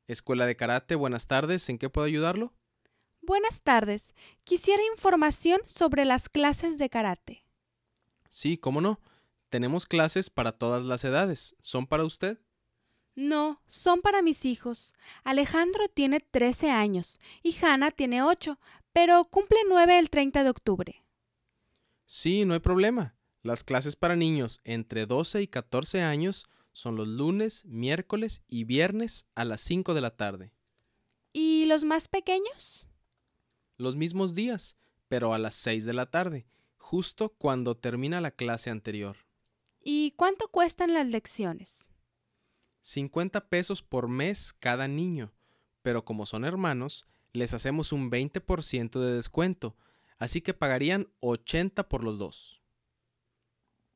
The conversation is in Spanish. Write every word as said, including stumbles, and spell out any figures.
Escuela de Karate, buenas tardes. ¿En qué puedo ayudarlo? Buenas tardes. Quisiera información sobre las clases de karate. Sí, cómo no. Tenemos clases para todas las edades. ¿Son para usted? No, son para mis hijos. Alejandro tiene trece años y Hannah tiene ocho, pero cumple nueve el treinta de octubre. Sí, no hay problema. Las clases para niños entre doce y catorce años son los lunes, miércoles y viernes a las cinco de la tarde. ¿Y los más pequeños? Los mismos días, pero a las seis de la tarde, justo cuando termina la clase anterior. ¿Y cuánto cuestan las lecciones? cincuenta pesos por mes cada niño, pero como son hermanos, les hacemos un veinte por ciento de descuento, así que pagarían ochenta por los dos.